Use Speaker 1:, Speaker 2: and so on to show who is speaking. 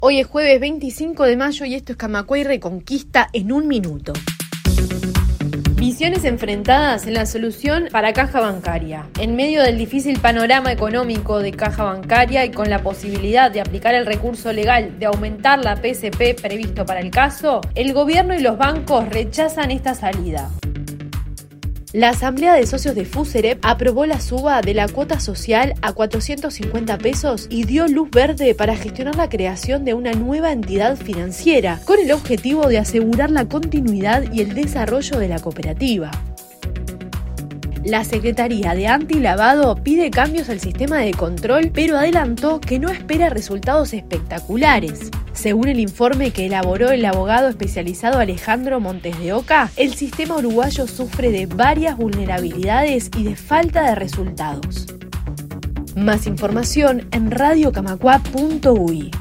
Speaker 1: Hoy es jueves 25 de mayo y esto es Camacuay Reconquista en un minuto. Visiones enfrentadas en la solución para Caja Bancaria. En medio del difícil panorama económico de Caja Bancaria y con la posibilidad de aplicar el recurso legal de aumentar la PSP previsto para el caso, el gobierno y los bancos rechazan esta salida. La Asamblea de Socios de FUSEREP aprobó la suba de la cuota social a 450 pesos y dio luz verde para gestionar la creación de una nueva entidad financiera, con el objetivo de asegurar la continuidad y el desarrollo de la cooperativa. La Secretaría de Antilavado pide cambios al sistema de control, pero adelantó que no espera resultados espectaculares. Según el informe que elaboró el abogado especializado Alejandro Montes de Oca, el sistema uruguayo sufre de varias vulnerabilidades y de falta de resultados. Más información en radiocamacua.uy.